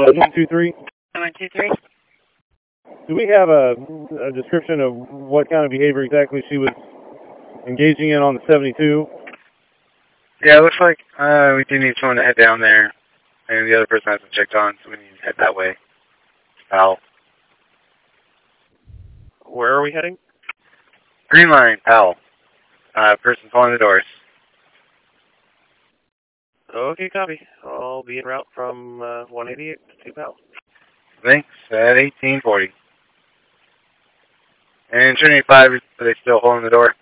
123. 123. Do we have a description of what kind of behavior exactly she was engaging in on the 72? Yeah, it looks like we do need someone to head down there, and the other person hasn't checked on, so we need to head that way. Pal. Where are we heading? Green line, pal. Person pulling the doors. Okay, copy. I'll be en route from 188 to Pal. Thanks, at 1840. And Trinity 5, are they still holding the door?